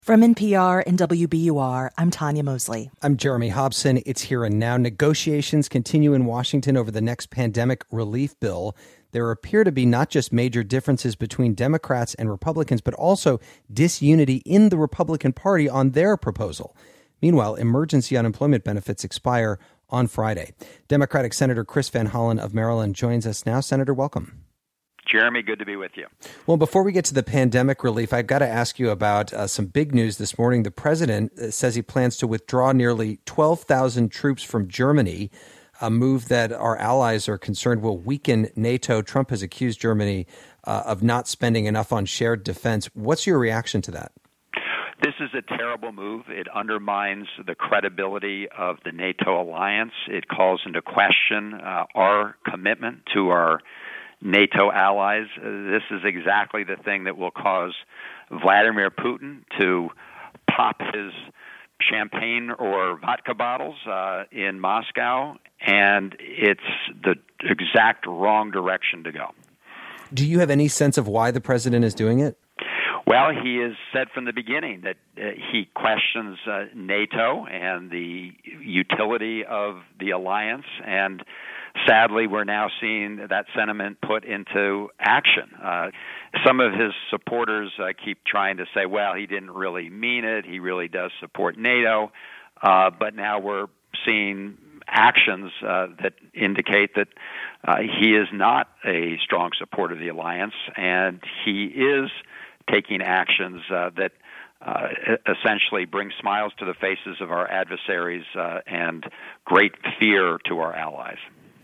From NPR and WBUR, I'm Tanya Mosley. I'm Jeremy Hobson. It's Here and Now. Negotiations continue in Washington over the next pandemic relief bill. There appear to be not just major differences between Democrats and Republicans, but also disunity in the Republican Party on their proposal. Meanwhile, emergency unemployment benefits expire on Friday. Democratic Senator Chris Van Hollen of Maryland joins us now. Senator, welcome. Jeremy, good to be with you. Well, before we get to the pandemic relief, I've got to ask you about some big news this morning. The president says he plans to withdraw nearly 12,000 troops from Germany, a move that our allies are concerned will weaken NATO. Trump has accused Germany of not spending enough on shared defense. What's your reaction to that? This is a terrible move. It undermines the credibility of the NATO alliance. It calls into question our commitment to our NATO allies. This is exactly the thing that will cause Vladimir Putin to pop his champagne or vodka bottles in Moscow, and it's the exact wrong direction to go. Do you have any sense of why the president is doing it? Well, he has said from the beginning that he questions NATO and the utility of the alliance, and sadly, we're now seeing that sentiment put into action. Some of his supporters keep trying to say, well, he didn't really mean it. He really does support NATO. But now we're seeing actions that indicate that he is not a strong supporter of the alliance, and he is taking actions that essentially bring smiles to the faces of our adversaries and great fear to our allies.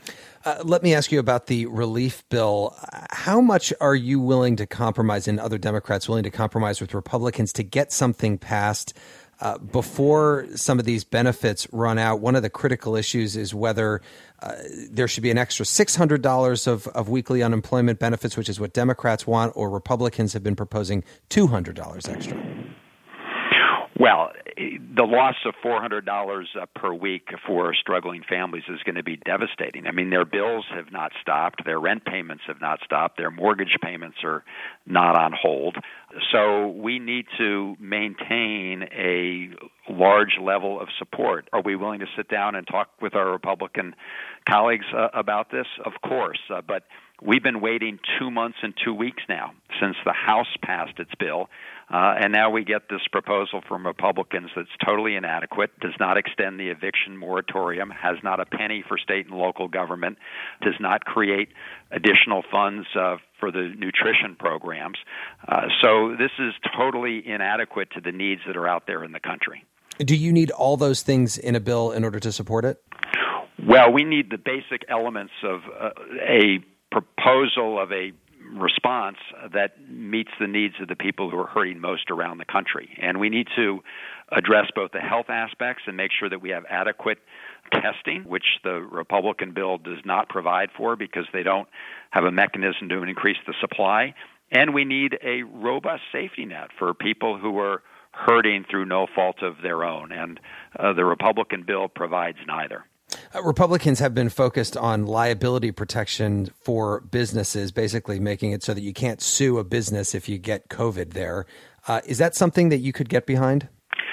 Let me ask you about the relief bill. How much are you willing to compromise, and other Democrats willing to compromise with Republicans to get something passed before some of these benefits run out? One of the critical issues is whether there should be an extra $600 of weekly unemployment benefits, which is what Democrats want, or Republicans have been proposing $200 extra. Well, the loss of $400 per week for struggling families is going to be devastating. I mean, their bills have not stopped. Their rent payments have not stopped. Their mortgage payments are not on hold. So we need to maintain a large level of support. Are we willing to sit down and talk with our Republican colleagues about this? Of course. But we've been waiting 2 months and 2 weeks now since the House passed its bill. And now we get this proposal from Republicans that's totally inadequate, does not extend the eviction moratorium, has not a penny for state and local government, does not create additional funds for the nutrition programs. So this is totally inadequate to the needs that are out there in the country. Do you need all those things in a bill in order to support it? Well, we need the basic elements of a proposal of a response that meets the needs of the people who are hurting most around the country. And we need to address both the health aspects and make sure that we have adequate testing, which the Republican bill does not provide for because they don't have a mechanism to increase the supply. And we need a robust safety net for people who are hurting through no fault of their own. And the Republican bill provides neither. Republicans have been focused on liability protection for businesses, basically making it so that you can't sue a business if you get COVID there. Is that something that you could get behind?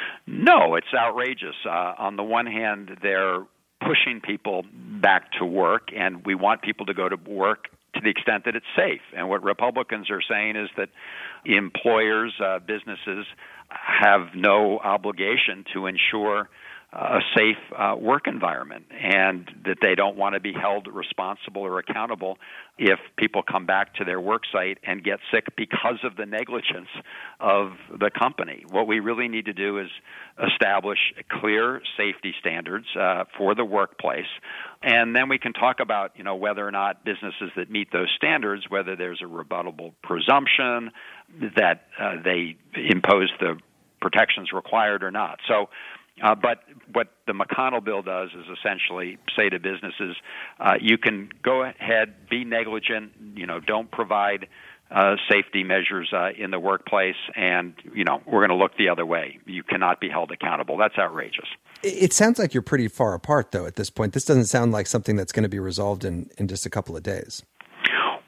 No, it's outrageous. On the one hand, they're pushing people back to work, and we want people to go to work to the extent that it's safe. And what Republicans are saying is that employers, businesses, have no obligation to ensure a safe work environment, and that they don't want to be held responsible or accountable if people come back to their work site and get sick because of the negligence of the company. What we really need to do is establish clear safety standards for the workplace, and then we can talk about, whether or not businesses that meet those standards, whether there's a rebuttable presumption that they impose the protections required or not. So. But what the McConnell bill does is essentially say to businesses, you can go ahead, be negligent, don't provide safety measures in the workplace, and, we're going to look the other way. You cannot be held accountable. That's outrageous. It sounds like you're pretty far apart, though, at this point. This doesn't sound like something that's going to be resolved in just a couple of days.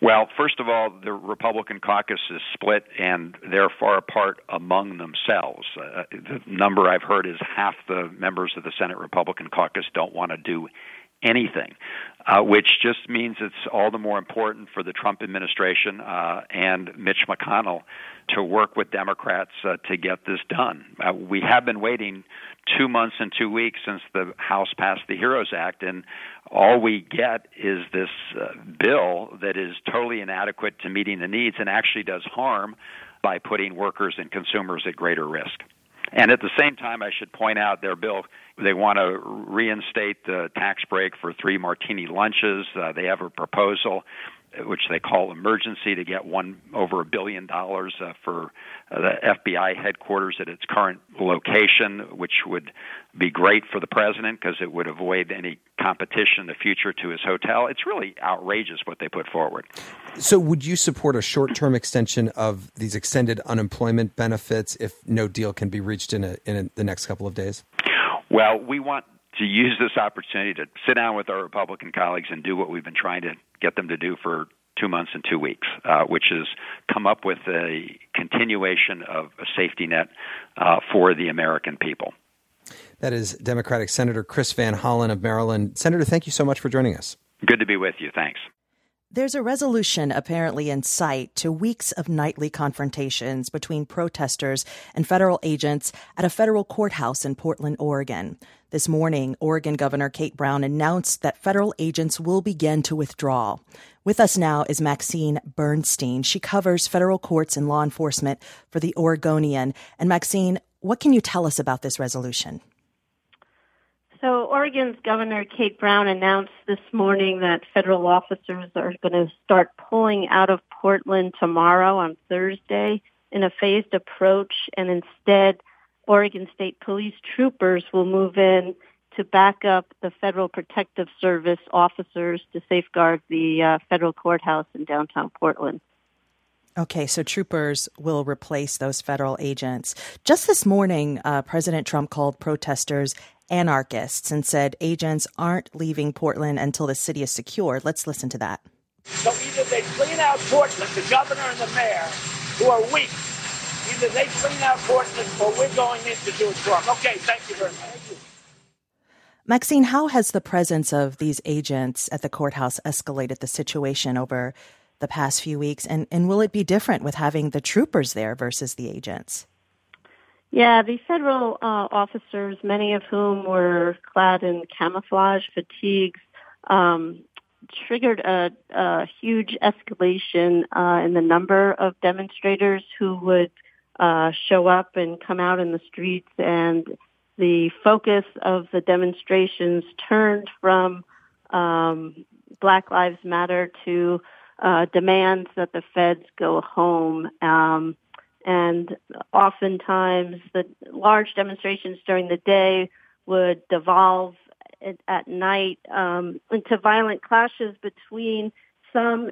Well, first of all, the Republican caucus is split, and they're far apart among themselves. The number I've heard is half the members of the Senate Republican caucus don't want to do anything, which just means it's all the more important for the Trump administration and Mitch McConnell to work with Democrats to get this done. We have been waiting 2 months and 2 weeks since the House passed the HEROES Act, and all we get is this bill that is totally inadequate to meeting the needs and actually does harm by putting workers and consumers at greater risk. And at the same time, I should point out their bill, they want to reinstate the tax break for 3 martini lunches. They have a proposal, which they call emergency, to get over $1 billion for the FBI headquarters at its current location, which would be great for the president because it would avoid any competition in the future to his hotel. It's really outrageous what they put forward. So would you support a short-term extension of these extended unemployment benefits if no deal can be reached in the next couple of days? Well, we want to use this opportunity to sit down with our Republican colleagues and do what we've been trying to get them to do for 2 months and 2 weeks, which is come up with a continuation of a safety net for the American people. That is Democratic Senator Chris Van Hollen of Maryland. Senator, thank you so much for joining us. Good to be with you. Thanks. There's a resolution apparently in sight to weeks of nightly confrontations between protesters and federal agents at a federal courthouse in Portland, Oregon. This morning, Oregon Governor Kate Brown announced that federal agents will begin to withdraw. With us now is Maxine Bernstein. She covers federal courts and law enforcement for the Oregonian. And Maxine, what can you tell us about this resolution? So Oregon's Governor Kate Brown announced this morning that federal officers are going to start pulling out of Portland tomorrow on Thursday in a phased approach, and instead Oregon State Police troopers will move in to back up the Federal Protective Service officers to safeguard the federal courthouse in downtown Portland. Okay, so troopers will replace those federal agents. Just this morning, President Trump called protesters anarchists and said agents aren't leaving Portland until the city is secure. Let's listen to that. So either they clean out Portland, the governor and the mayor, who are weak. Either they clean out Portland or we're going in to do a job. Okay, thank you very much. Thank you. Maxine, how has the presence of these agents at the courthouse escalated the situation over the past few weeks? And will it be different with having the troopers there versus the agents? Yeah, the federal officers, many of whom were clad in camouflage fatigues, triggered a huge escalation in the number of demonstrators who would show up and come out in the streets, and the focus of the demonstrations turned from Black Lives Matter to demands that the feds go home. And oftentimes the large demonstrations during the day would devolve at night into violent clashes between some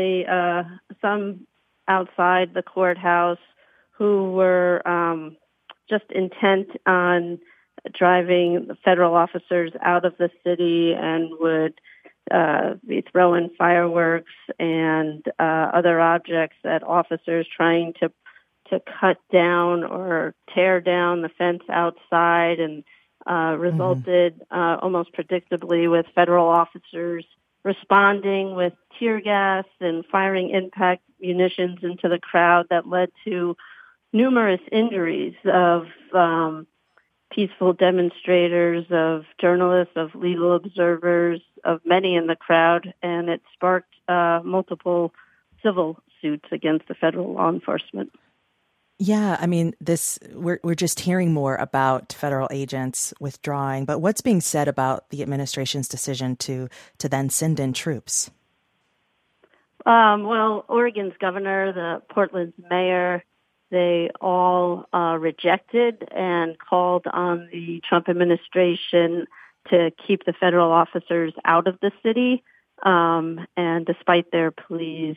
some outside the courthouse who were just intent on driving the federal officers out of the city and would be throwing fireworks and other objects at officers trying to cut down or tear down the fence outside, and resulted almost predictably with federal officers responding with tear gas and firing impact munitions into the crowd that led to numerous injuries of peaceful demonstrators, of journalists, of legal observers, of many in the crowd, and it sparked multiple civil suits against the federal law enforcement. Yeah, I mean, we're just hearing more about federal agents withdrawing, but what's being said about the administration's decision to then send in troops? Well, Oregon's governor, the Portland's mayor, they all rejected and called on the Trump administration to keep the federal officers out of the city. And despite their pleas,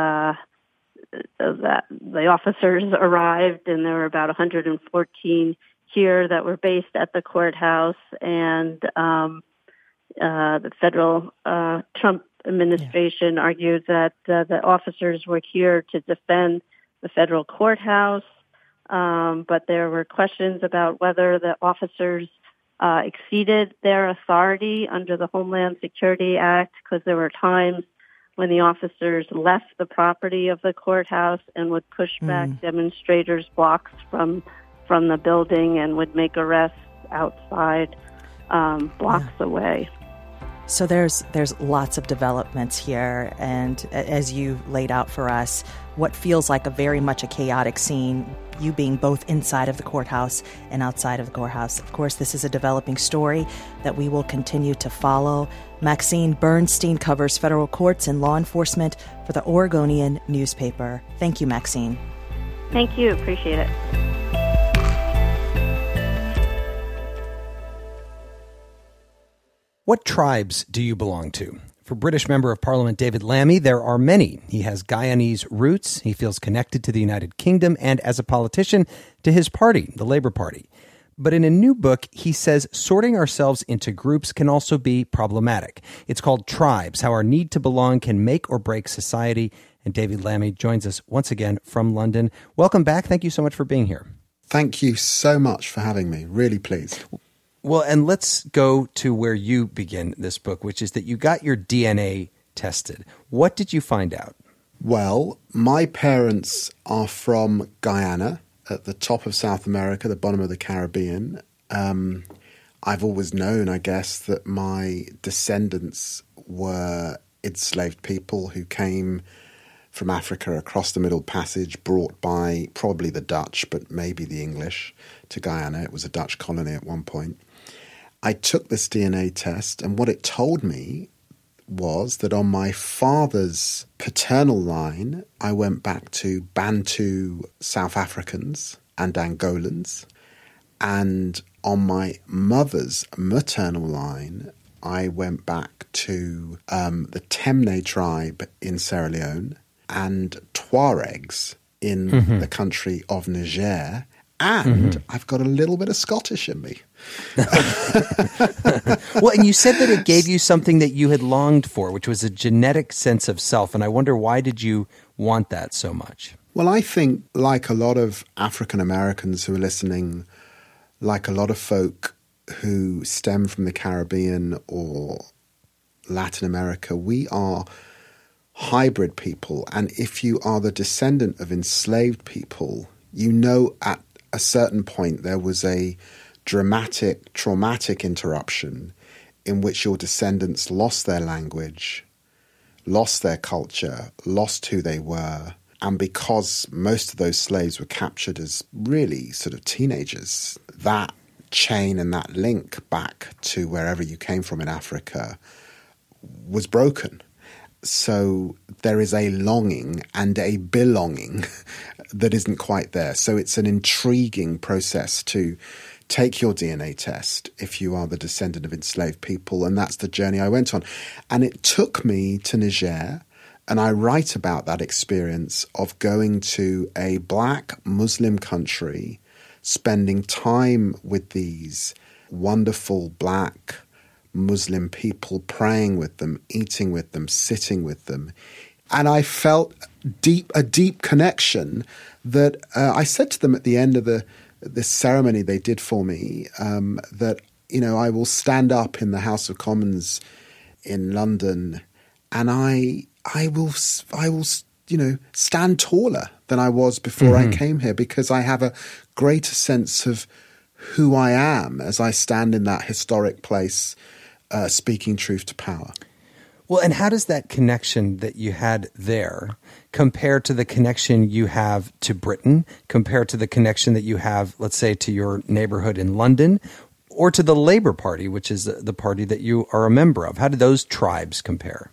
that the officers arrived, and there were about 114 here that were based at the courthouse, and the federal Trump administration argued that the officers were here to defend the federal courthouse, but there were questions about whether the officers exceeded their authority under the Homeland Security Act, because there were times when the officers left the property of the courthouse and would push back demonstrators blocks from the building and would make arrests outside blocks away. So there's lots of developments here, and as you laid out for us, what feels like very much a chaotic scene, you being both inside of the courthouse and outside of the courthouse. Of course, this is a developing story that we will continue to follow. Maxine Bernstein covers federal courts and law enforcement for the Oregonian newspaper. Thank you, Maxine. Thank you. Appreciate it. What tribes do you belong to? For British Member of Parliament David Lammy, there are many. He has Guyanese roots. He feels connected to the United Kingdom and, as a politician, to his party, the Labour Party. But in a new book, he says sorting ourselves into groups can also be problematic. It's called Tribes, How Our Need to Belong Can Make or Break Society. And David Lammy joins us once again from London. Welcome back. Thank you so much for being here. Thank you so much for having me. Really pleased. Well, and let's go to where you begin this book, which is that you got your DNA tested. What did you find out? Well, my parents are from Guyana, at the top of South America, the bottom of the Caribbean. I've always known, I guess, that my descendants were enslaved people who came from Africa across the Middle Passage, brought by probably the Dutch, but maybe the English, to Guyana. It was a Dutch colony at one point. I took this DNA test, and what it told me was that on my father's paternal line, I went back to Bantu South Africans and Angolans. And on my mother's maternal line, I went back to the Temne tribe in Sierra Leone and Tuaregs in the country of Niger. And I've got a little bit of Scottish in me. Well, and you said that it gave you something that you had longed for, which was a genetic sense of self. And I wonder, why did you want that so much? Well, I think, like a lot of African Americans who are listening, like a lot of folk who stem from the Caribbean or Latin America, we are hybrid people. And if you are the descendant of enslaved people, you know at a certain point there was a dramatic, traumatic interruption in which your descendants lost their language, lost their culture, lost who they were. And because most of those slaves were captured as really sort of teenagers, that chain and that link back to wherever you came from in Africa was broken. So there is a longing and a belonging that isn't quite there. So it's an intriguing process to take your DNA test if you are the descendant of enslaved people. And that's the journey I went on. And it took me to Niger. And I write about that experience of going to a black Muslim country, spending time with these wonderful black Muslim people, praying with them, eating with them, sitting with them. And I felt a deep connection that I said to them at the end of this ceremony they did for me, that, you know, I will stand up in the House of Commons in London and I will, you know, stand taller than I was before I came here, because I have a greater sense of who I am as I stand in that historic place, speaking truth to power. Well, and how does that connection that you had there compare to the connection you have to Britain, compare to the connection that you have, let's say, to your neighborhood in London, or to the Labour Party, which is the party that you are a member of? How do those tribes compare?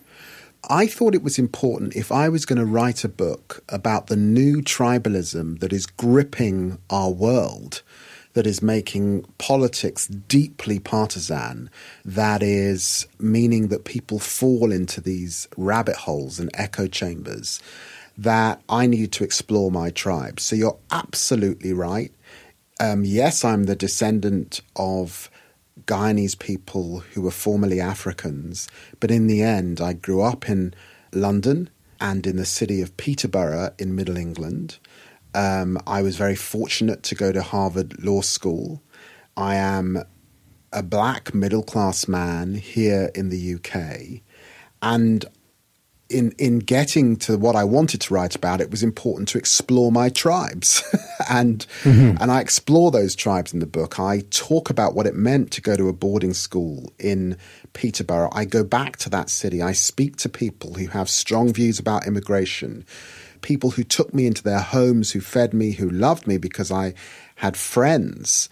I thought it was important, if I was going to write a book about the new tribalism that is gripping our world, that is making politics deeply partisan, that is meaning that people fall into these rabbit holes and echo chambers, that I needed to explore my tribe. So you're absolutely right. Yes, I'm the descendant of Guyanese people who were formerly Africans. But in the end, I grew up in London and in the city of Peterborough in Middle England. I was very fortunate to go to Harvard Law School. I am a black middle-class man here in the UK. And in getting to what I wanted to write about, it was important to explore my tribes. and I explore those tribes in the book. I talk about what it meant to go to a boarding school in Peterborough. I go back to that city. I speak to people who have strong views about immigration, people who took me into their homes, who fed me, who loved me because I had friends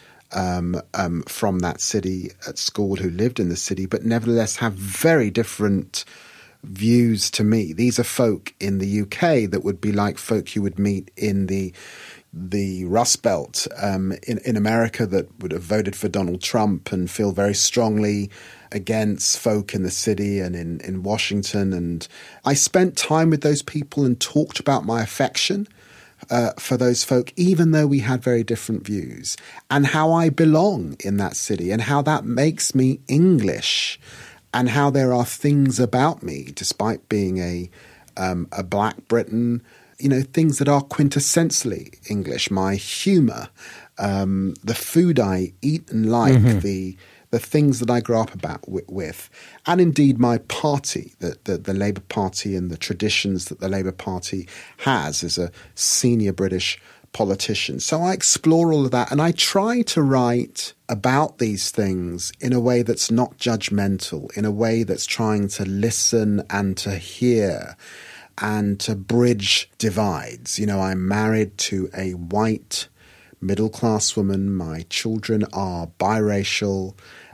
from that city at school who lived in the city, but nevertheless have very different views to me. These are folk in the UK that would be like folk you would meet in the Rust Belt in America that would have voted for Donald Trump and feel very strongly against folk in the city and in Washington. And I spent time with those people and talked about my affection for those folk, even though we had very different views, and how I belong in that city and how that makes me English, and how there are things about me, despite being a black Briton, things that are quintessentially English. My humour, the food I eat and like, the things that I grew up with, and indeed my party, the Labour Party, and the traditions that the Labour Party has as a senior British politician. So I explore all of that, and I try to write about these things in a way that's not judgmental, in a way that's trying to listen and to hear and to bridge divides. I'm married to a white middle-class woman. My children are biracial,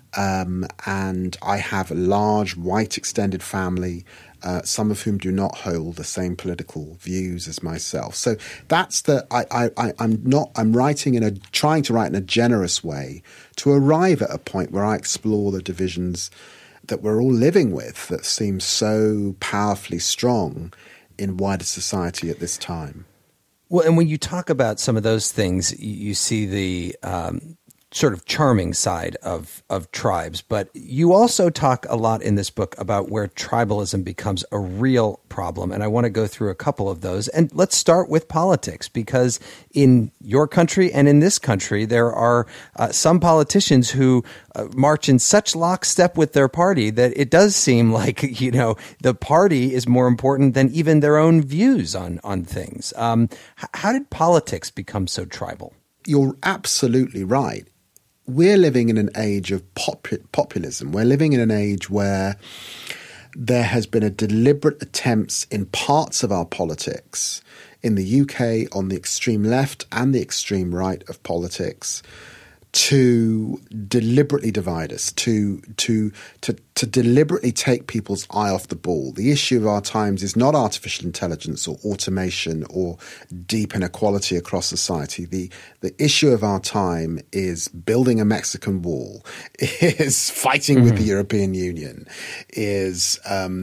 and I have a large white extended family, some of whom do not hold the same political views as myself. So that's I'm writing trying to write in a generous way to arrive at a point where I explore the divisions that we're all living with that seem so powerfully strong in wider society at this time. Well, and when you talk about some of those things, you see the sort of charming side of tribes, but you also talk a lot in this book about where tribalism becomes a real problem. And I want to go through a couple of those. And let's start with politics, because in your country and in this country, there are some politicians who march in such lockstep with their party that it does seem like, the party is more important than even their own views on things. How did politics become so tribal? You're absolutely right. We're living in an age of populism. We're living in an age where there has been a deliberate attempt in parts of our politics, in the UK on the extreme left and the extreme right of politics, to deliberately divide us, to deliberately take people's eye off the ball. The issue of our times is not artificial intelligence or automation or deep inequality across society. The issue of our time is building a Mexican wall, is fighting with the European Union, is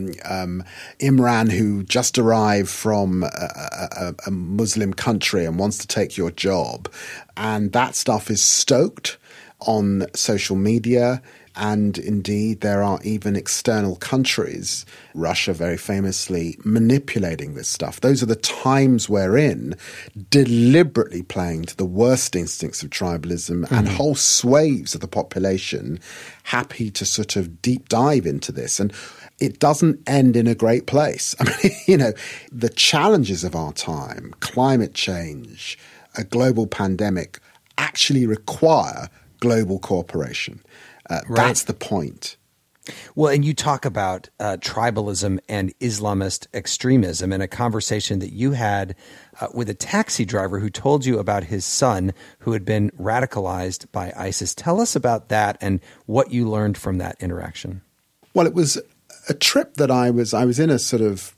Imran, who just arrived from a Muslim country and wants to take your job. And that stuff is stoked on social media. And indeed, there are even external countries, Russia very famously, manipulating this stuff. Those are the times we're in, deliberately playing to the worst instincts of tribalism, and whole swathes of the population happy to sort of deep dive into this. And it doesn't end in a great place. I mean, the challenges of our time, climate change, a global pandemic, actually require global cooperation. Right. That's the point. Well, and you talk about tribalism and Islamist extremism in a conversation that you had with a taxi driver who told you about his son who had been radicalized by ISIS. Tell us about that and what you learned from that interaction. Well, it was a trip that I was in a sort of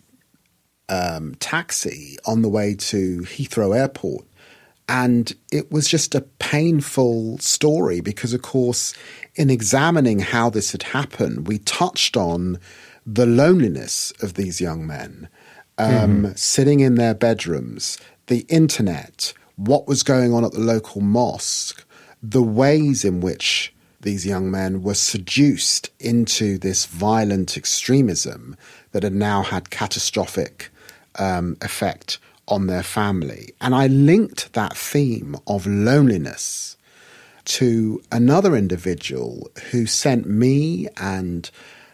taxi on the way to Heathrow Airport. And it was just a painful story because, of course, in examining how this had happened, we touched on the loneliness of these young men, sitting in their bedrooms, the internet, what was going on at the local mosque, the ways in which these young men were seduced into this violent extremism that had now had catastrophic effect on their family. And I linked that theme of loneliness to another individual who sent me and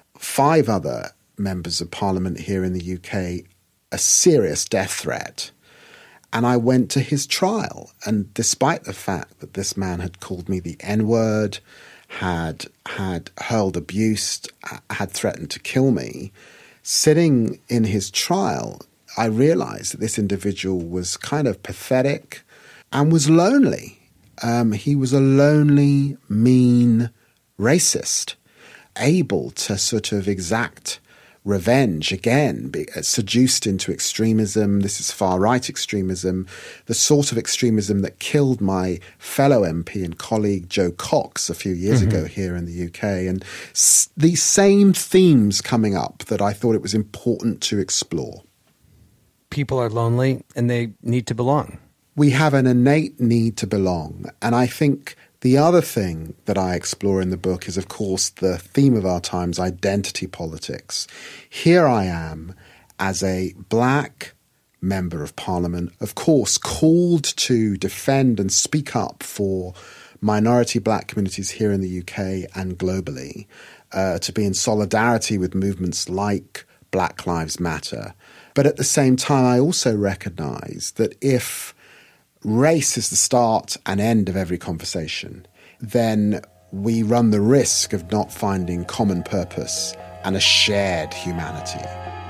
5 other members of parliament here in the UK a serious death threat. And I went to his trial. And despite the fact that this man had called me the N-word, had hurled abuse, had threatened to kill me, sitting in his trial, I realized that this individual was kind of pathetic and was lonely. He was a lonely, mean racist, able to sort of exact revenge again, seduced into extremism. This is far-right extremism, the sort of extremism that killed my fellow MP and colleague Joe Cox a few years ago here in the UK. And these same themes coming up that I thought it was important to explore. People are lonely and they need to belong. We have an innate need to belong. And I think the other thing that I explore in the book is, of course, the theme of our times, identity politics. Here I am as a black member of parliament, of course, called to defend and speak up for minority black communities here in the UK and globally, to be in solidarity with movements like Black Lives Matter. But at the same time, I also recognize that if race is the start and end of every conversation, then we run the risk of not finding common purpose and a shared humanity.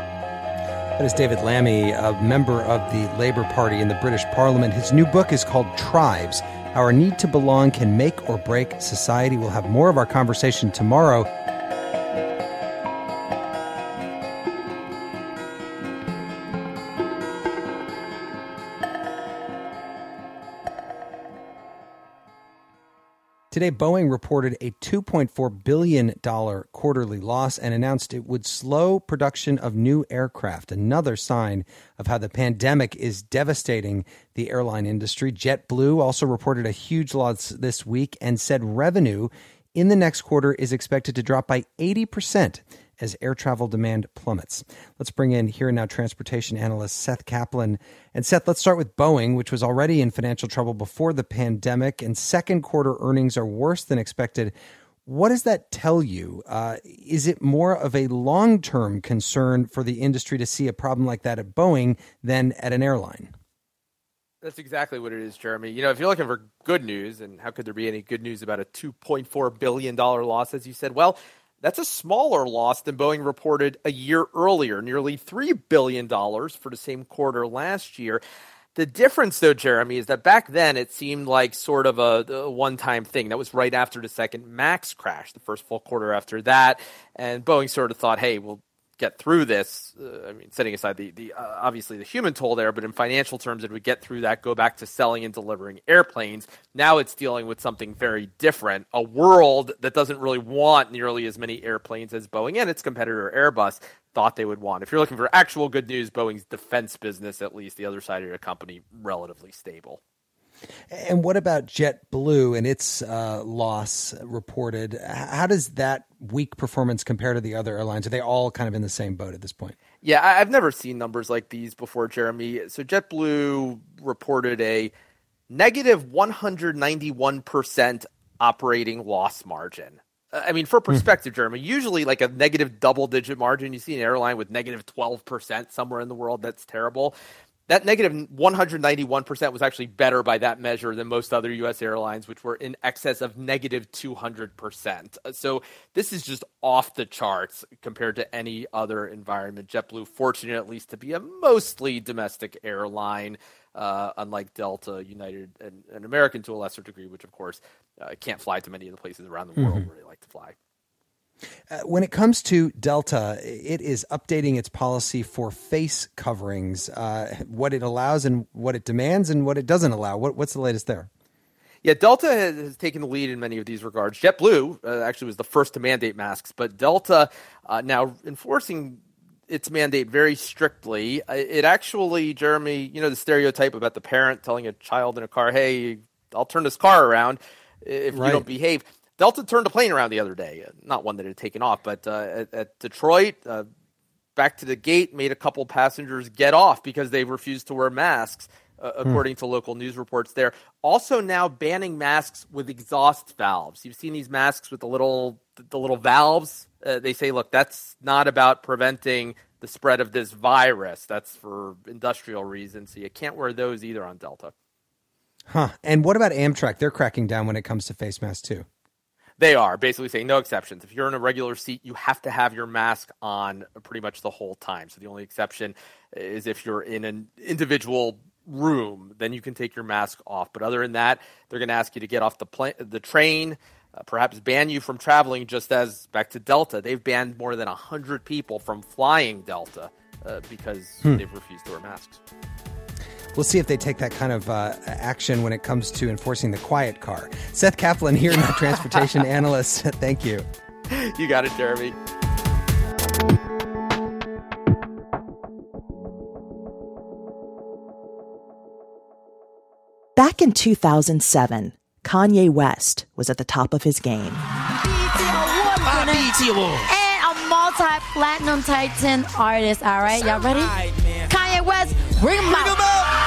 That is David Lammy, a member of the Labour Party in the British Parliament. His new book is called Tribes: How Our Need to Belong Can Make or Break Society. We'll have more of our conversation tomorrow. Today, Boeing reported a $2.4 billion quarterly loss and announced it would slow production of new aircraft, another sign of how the pandemic is devastating the airline industry. JetBlue also reported a huge loss this week and said revenue in the next quarter is expected to drop by 80% as air travel demand plummets. Let's bring in Here and Now transportation analyst Seth Kaplan. And Seth, let's start with Boeing, which was already in financial trouble before the pandemic, and second quarter earnings are worse than expected. What does that tell you? Is it more of a long-term concern for the industry to see a problem like that at Boeing than at an airline? That's exactly what it is, Jeremy. You know, if you're looking for good news, and how could there be any good news about a $2.4 billion loss, as you said? Well, that's a smaller loss than Boeing reported a year earlier, nearly $3 billion for the same quarter last year. The difference, though, Jeremy, is that back then it seemed like sort of a one-time thing. That was right after the second MAX crash, the first full quarter after that. And Boeing sort of thought, hey, we'll get through this. Setting aside the obviously the human toll there, but in financial terms, it would get through that, go back to selling and delivering airplanes. Now it's dealing with something very different, a world that doesn't really want nearly as many airplanes as Boeing and its competitor Airbus thought they would want. If you're looking for actual good news, Boeing's defense business, at least the other side of your company, relatively stable. And what about JetBlue and its loss reported? How does that weak performance compare to the other airlines? Are they all kind of in the same boat at this point? Yeah, I've never seen numbers like these before, Jeremy. So JetBlue reported a negative 191% operating loss margin. I mean, for perspective, Jeremy, usually like a negative double-digit margin, you see an airline with negative 12% somewhere in the world, that's terrible. That negative 191% was actually better by that measure than most other U.S. airlines, which were in excess of negative 200%. So this is just off the charts compared to any other environment. JetBlue, fortunate at least to be a mostly domestic airline, unlike Delta, United, and American to a lesser degree, which, of course, can't fly to many of the places around the world where they like to fly. When it comes to Delta, it is updating its policy for face coverings, what it allows and what it demands and what it doesn't allow. What's the latest there? Yeah, Delta has taken the lead in many of these regards. JetBlue actually was the first to mandate masks, but Delta now enforcing its mandate very strictly. It actually, Jeremy, you know the stereotype about the parent telling a child in a car, hey, I'll turn this car around if you don't behave. Delta turned a plane around the other day. Not one that had taken off, but at Detroit, back to the gate, made a couple passengers get off because they refused to wear masks, according to local news reports there. Also now banning masks with exhaust valves. You've seen these masks with the little valves. They say, look, that's not about preventing the spread of this virus. That's for industrial reasons. So you can't wear those either on Delta. Huh. And what about Amtrak? They're cracking down when it comes to face masks too. They are basically saying no exceptions. If you're in a regular seat, you have to have your mask on pretty much the whole time. So the only exception is if you're in an individual room, then you can take your mask off. But other than that, they're going to ask you to get off the train, perhaps ban you from traveling, just as back to Delta. They've banned more than 100 people from flying Delta because they've refused to wear masks. We'll see if they take that kind of action when it comes to enforcing the quiet car. Seth Kaplan here, not transportation analyst. Thank you. You got it, Jeremy. Back in 2007, Kanye West was at the top of his game. BET Award. And a multi-platinum Titan artist. All right, y'all ready? Kanye West, bring him out.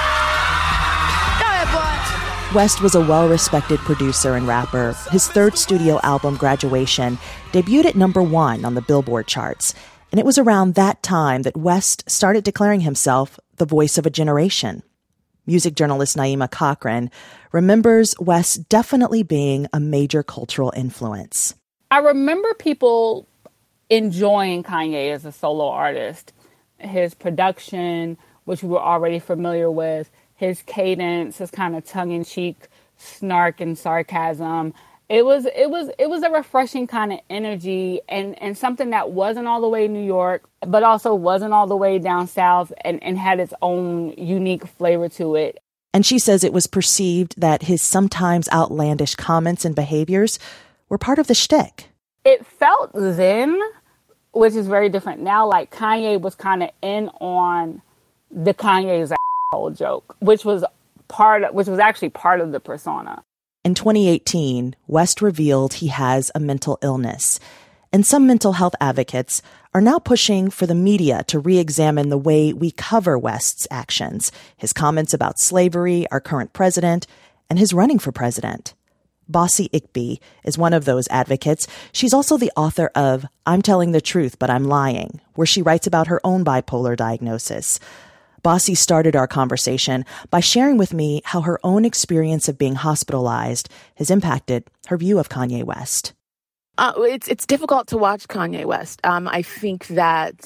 Go ahead, boy. West was a well-respected producer and rapper. His third studio album, Graduation, debuted at #1 on the Billboard charts. And it was around that time that West started declaring himself the voice of a generation. Music journalist Naima Cochran remembers West definitely being a major cultural influence. I remember people enjoying Kanye as a solo artist. His production, which we were already familiar with, his cadence, his kind of tongue-in-cheek snark and sarcasm. It was a refreshing kind of energy and something that wasn't all the way New York, but also wasn't all the way down south and had its own unique flavor to it. And she says it was perceived that his sometimes outlandish comments and behaviors were part of the shtick. It felt then, which is very different now, like Kanye was kind of in on the Kanye's asshole joke, which was actually part of the persona. In 2018, West revealed he has a mental illness, and some mental health advocates are now pushing for the media to re-examine the way we cover West's actions, his comments about slavery, our current president, and his running for president. Bossy Ickby is one of those advocates. She's also the author of I'm Telling the Truth, But I'm Lying, where she writes about her own bipolar diagnosis. Bossy started our conversation by sharing with me how her own experience of being hospitalized has impacted her view of Kanye West. It's difficult to watch Kanye West. I think that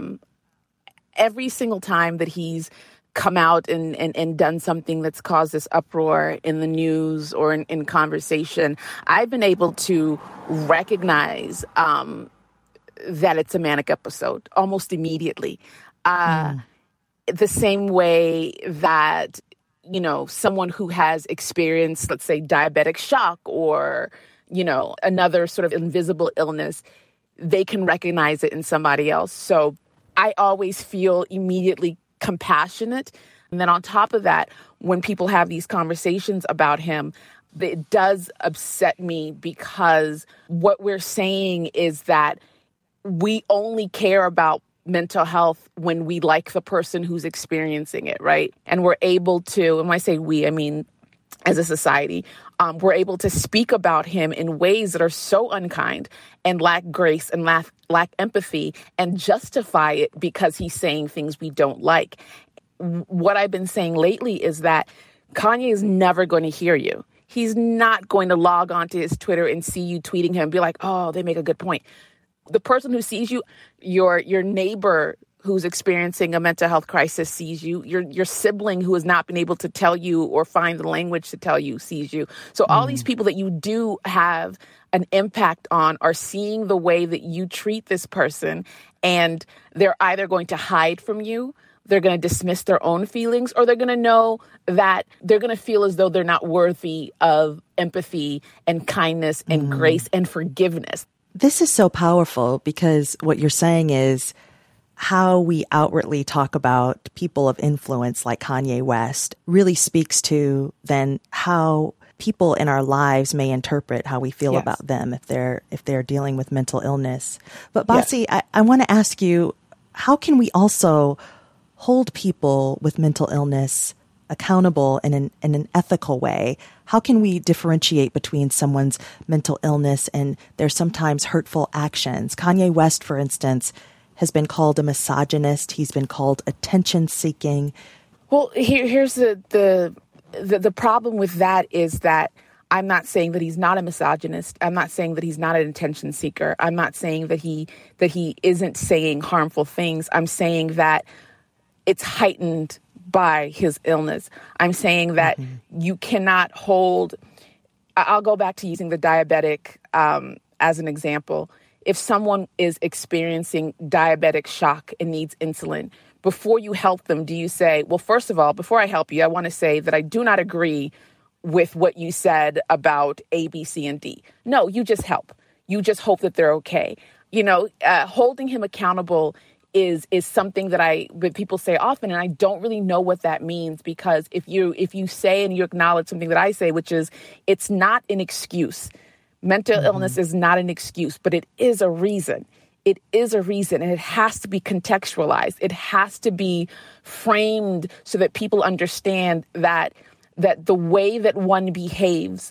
every single time that he's come out and done something that's caused this uproar in the news or in conversation, I've been able to recognize that it's a manic episode almost immediately. The same way that, you know, someone who has experienced, let's say, diabetic shock or, you know, another sort of invisible illness, they can recognize it in somebody else. So I always feel immediately compassionate. And then on top of that, when people have these conversations about him, it does upset me because what we're saying is that we only care about mental health when we like the person who's experiencing it, right? And we're able to, and when I say we, I mean as a society, we're able to speak about him in ways that are so unkind and lack grace and lack empathy and justify it because he's saying things we don't like. What I've been saying lately is that Kanye is never going to hear you. He's not going to log onto his Twitter and see you tweeting him and be like, oh, they make a good point. The person who sees you, your neighbor who's experiencing a mental health crisis sees you, your sibling who has not been able to tell you or find the language to tell you sees you. So all these people that you do have an impact on are seeing the way that you treat this person, and they're either going to hide from you, they're going to dismiss their own feelings, or they're going to know that they're going to feel as though they're not worthy of empathy and kindness and grace and forgiveness. This is so powerful because what you're saying is how we outwardly talk about people of influence like Kanye West really speaks to then how people in our lives may interpret how we feel Yes. about them if they're dealing with mental illness. But Basi, I want to ask you, how can we also hold people with mental illness accountable in an ethical way? How can we differentiate between someone's mental illness and their sometimes hurtful actions? Kanye West, for instance, has been called a misogynist. He's been called attention-seeking. Well, here's the problem with that is that I'm not saying that he's not a misogynist. I'm not saying that he's not an attention seeker. I'm not saying that he isn't saying harmful things. I'm saying that it's heightened by his illness. I'm saying that you cannot hold. I'll go back to using the diabetic as an example. If someone is experiencing diabetic shock and needs insulin, before you help them, do you say, well, first of all, before I help you, I want to say that I do not agree with what you said about A, B, C, and D. No, you just help. You just hope that they're okay. Holding him accountable is something that people say often, and I don't really know what that means, because if you say and you acknowledge something that I say, which is it's not an excuse. Mental illness is not an excuse, but it is a reason. It is a reason, and it has to be contextualized. It has to be framed so that people understand that the way that one behaves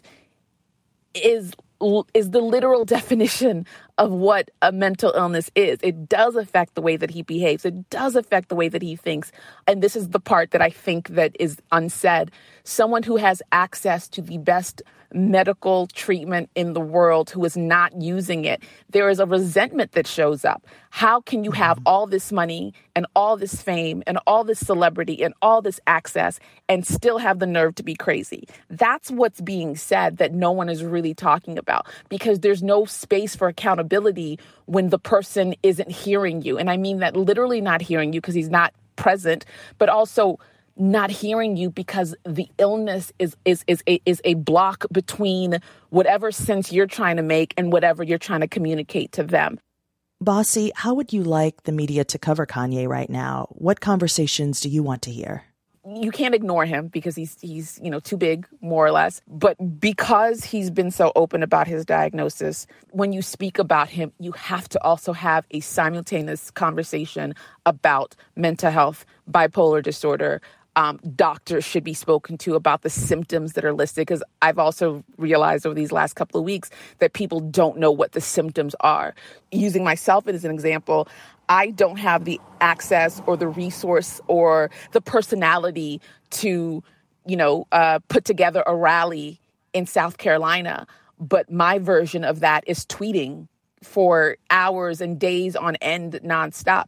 is the literal definition of what a mental illness is. It does affect the way that he behaves. It does affect the way that he thinks. And this is the part that I think that is unsaid. Someone who has access to the best medical treatment in the world who is not using it, there is a resentment that shows up. How can you have all this money and all this fame and all this celebrity and all this access and still have the nerve to be crazy? That's what's being said that no one is really talking about, because there's no space for accountability when the person isn't hearing you. And I mean that literally not hearing you because he's not present, but also not hearing you because the illness is a block between whatever sense you're trying to make and whatever you're trying to communicate to them. Basi, how would you like the media to cover Kanye right now? What conversations do you want to hear? You can't ignore him because he's too big, more or less. But because he's been so open about his diagnosis, when you speak about him, you have to also have a simultaneous conversation about mental health, bipolar disorder. Doctors should be spoken to about the symptoms that are listed, because I've also realized over these last couple of weeks that people don't know what the symptoms are. Using myself as an example, I don't have the access or the resource or the personality to, put together a rally in South Carolina. But my version of that is tweeting for hours and days on end nonstop.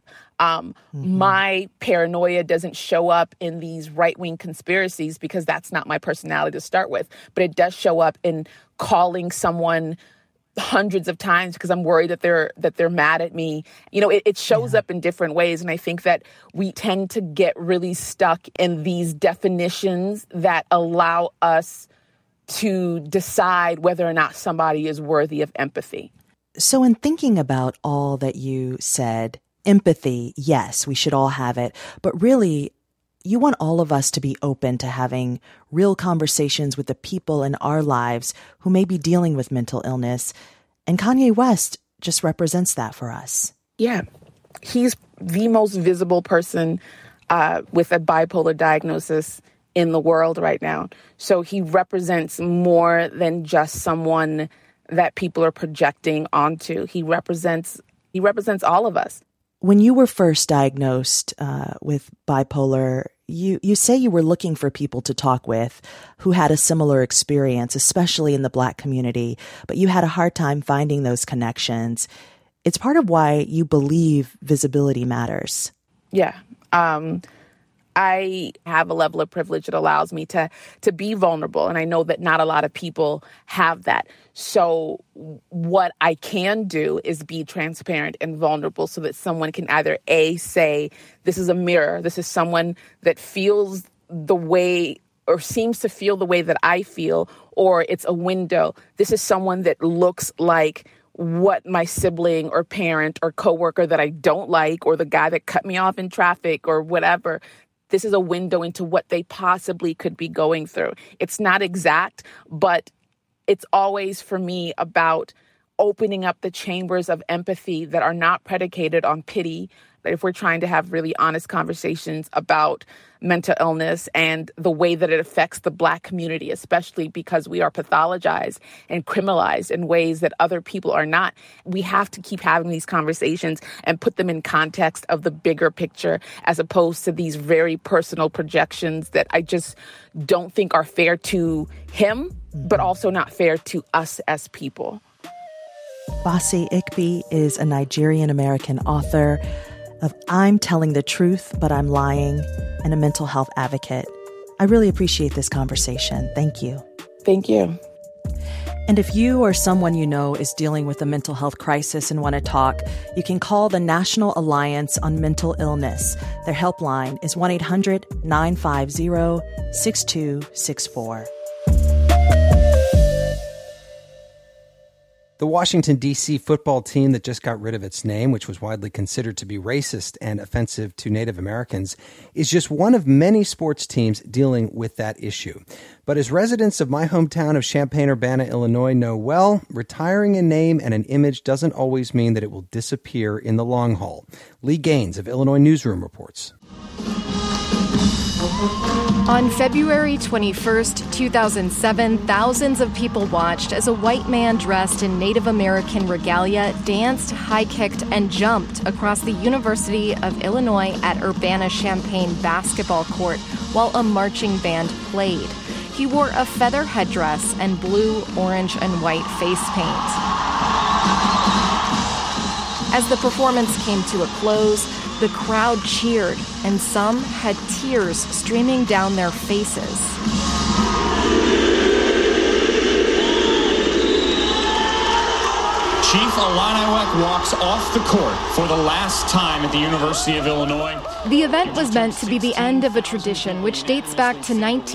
My paranoia doesn't show up in these right-wing conspiracies because that's not my personality to start with. But it does show up in calling someone hundreds of times because I'm worried that they're mad at me. It shows up in different ways. And I think that we tend to get really stuck in these definitions that allow us to decide whether or not somebody is worthy of empathy. So in thinking about all that you said, empathy, yes, we should all have it. But really, you want all of us to be open to having real conversations with the people in our lives who may be dealing with mental illness. And Kanye West just represents that for us. Yeah, he's the most visible person with a bipolar diagnosis in the world right now. So he represents more than just someone that people are projecting onto. He represents all of us. When you were first diagnosed with bipolar, you say you were looking for people to talk with who had a similar experience, especially in the Black community, but you had a hard time finding those connections. It's part of why you believe visibility matters. Yeah. I have a level of privilege that allows me to be vulnerable. And I know that not a lot of people have that. So what I can do is be transparent and vulnerable so that someone can either A, say, this is a mirror. This is someone that feels the way or seems to feel the way that I feel, or it's a window. This is someone that looks like what my sibling or parent or coworker that I don't like, or the guy that cut me off in traffic or whatever. this is a window into what they possibly could be going through. It's not exact, but it's always, for me, about opening up the chambers of empathy that are not predicated on pity. That if we're trying to have really honest conversations about mental illness and the way that it affects the Black community, especially because we are pathologized and criminalized in ways that other people are not, we have to keep having these conversations and put them in context of the bigger picture, as opposed to these very personal projections that I just don't think are fair to him, but also not fair to us as people. Bossy Ikpe is a Nigerian-American author of I'm Telling the Truth, But I'm Lying, and a mental health advocate. I really appreciate this conversation. Thank you. Thank you. And if you or someone you know is dealing with a mental health crisis and want to talk, you can call the National Alliance on Mental Illness. Their helpline is 1-800-950-6264. The Washington, D.C. football team that just got rid of its name, which was widely considered to be racist and offensive to Native Americans, is just one of many sports teams dealing with that issue. But as residents of my hometown of Champaign-Urbana, Illinois know well, retiring a name and an image doesn't always mean that it will disappear in the long haul. Lee Gaines of Illinois Newsroom reports. On February 21st, 2007, thousands of people watched as a white man dressed in Native American regalia danced, high-kicked, and jumped across the University of Illinois at Urbana-Champaign basketball court while a marching band played. He wore a feather headdress and blue, orange, and white face paint. As the performance came to a close, the crowd cheered, and some had tears streaming down their faces. Chief Illiniwek walks off the court for the last time at the University of Illinois. The event was meant to be the end of a tradition which dates back to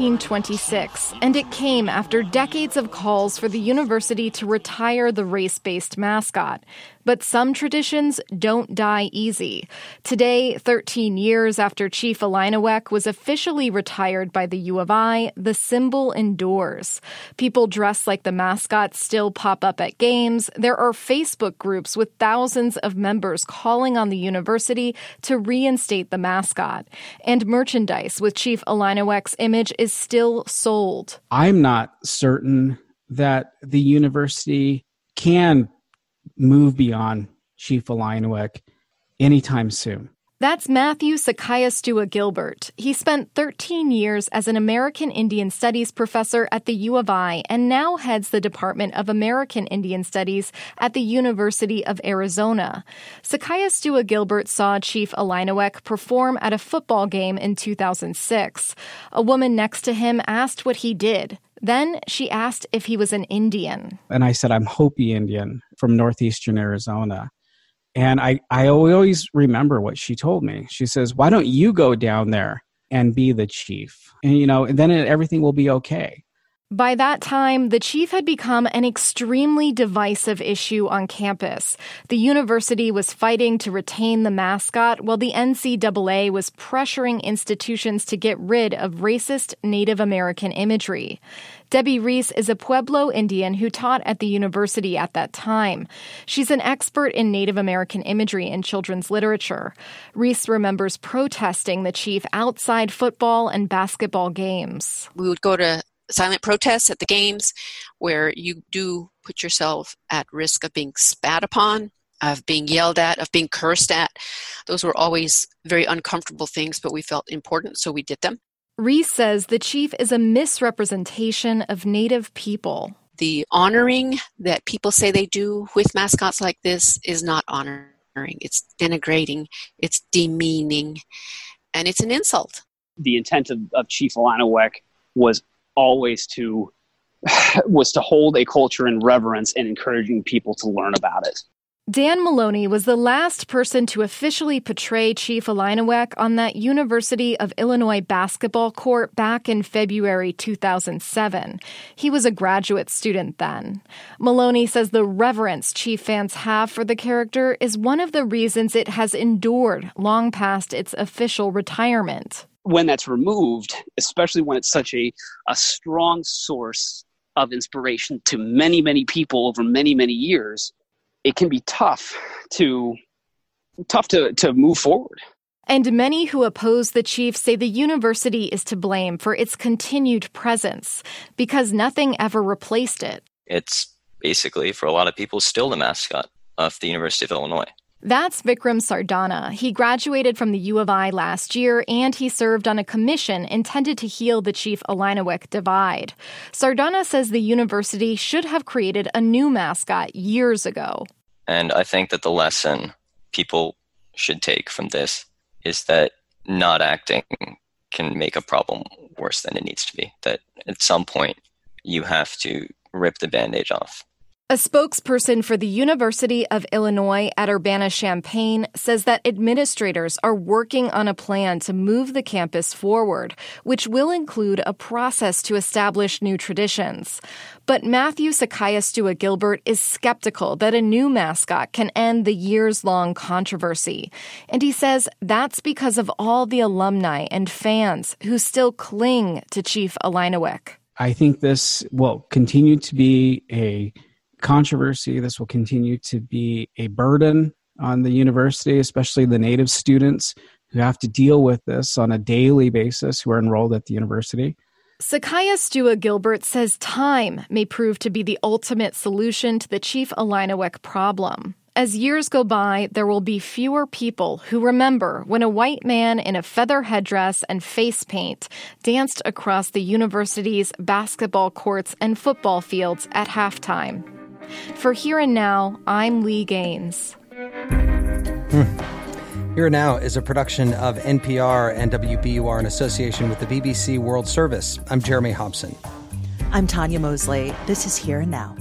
1926, and it came after decades of calls for the university to retire the race-based mascot. But some traditions don't die easy. Today, 13 years after Chief Illiniwek was officially retired by the U of I, the symbol endures. People dressed like the mascot still pop up at games. There are Facebook groups with thousands of members calling on the university to reinstate the mascot. And merchandise with Chief Illiniwek's image is still sold. I'm not certain that the university can move beyond Chief Illiniwek anytime soon. That's Matthew Sakayastua Gilbert. He spent 13 years as an American Indian Studies professor at the U of I and now heads the Department of American Indian Studies at the University of Arizona. Sakayastua Gilbert saw Chief Illiniwek perform at a football game in 2006. A woman next to him asked what he did. Then she asked if he was an Indian. And I said, I'm Hopi Indian from northeastern Arizona. And I always remember what she told me. She says, why don't you go down there and be the chief? And, then everything will be okay. By that time, the chief had become an extremely divisive issue on campus. The university was fighting to retain the mascot, while the NCAA was pressuring institutions to get rid of racist Native American imagery. Debbie Reese is a Pueblo Indian who taught at the university at that time. She's an expert in Native American imagery and children's literature. Reese remembers protesting the chief outside football and basketball games. We would go to silent protests at the games where you do put yourself at risk of being spat upon, of being yelled at, of being cursed at. Those were always very uncomfortable things, but we felt important, so we did them. Reese says the chief is a misrepresentation of Native people. The honoring that people say they do with mascots like this is not honoring. It's denigrating, it's demeaning, and it's an insult. The intent of Chief Illiniwek was always to hold a culture in reverence and encouraging people to learn about it. Dan Maloney was the last person to officially portray Chief Illiniwek on that University of Illinois basketball court back in February 2007. He was a graduate student then. Maloney says the reverence Chief fans have for the character is one of the reasons it has endured long past its official retirement. when that's removed, especially when it's such a strong source of inspiration to many, many people over many, many years, it can be tough to move forward. And many who oppose the chief say the university is to blame for its continued presence because nothing ever replaced it. It's basically, for a lot of people, still the mascot of the University of Illinois. That's Vikram Sardana. He graduated from the U of I last year, and he served on a commission intended to heal the Chief Illiniwek divide. Sardana says the university should have created a new mascot years ago. And I think that the lesson people should take from this is that not acting can make a problem worse than it needs to be. That at some point, you have to rip the Band-Aid off. A spokesperson for the University of Illinois at Urbana-Champaign says that administrators are working on a plan to move the campus forward, which will include a process to establish new traditions. But Matthew Sakaya-Stewart-Gilbert is skeptical that a new mascot can end the years-long controversy. And he says that's because of all the alumni and fans who still cling to Chief Illiniwek. I think this will continue to be a controversy. This will continue to be a burden on the university, especially the Native students who have to deal with this on a daily basis who are enrolled at the university. Sakaya-Stewart-Gilbert says time may prove to be the ultimate solution to the Chief Illiniwek problem. As years go by, there will be fewer people who remember when a white man in a feather headdress and face paint danced across the university's basketball courts and football fields at halftime. For Here and Now, I'm Lee Gaines. Here and Now is a production of NPR and WBUR in association with the BBC World Service. I'm Jeremy Hobson. I'm Tanya Mosley. This is Here and Now.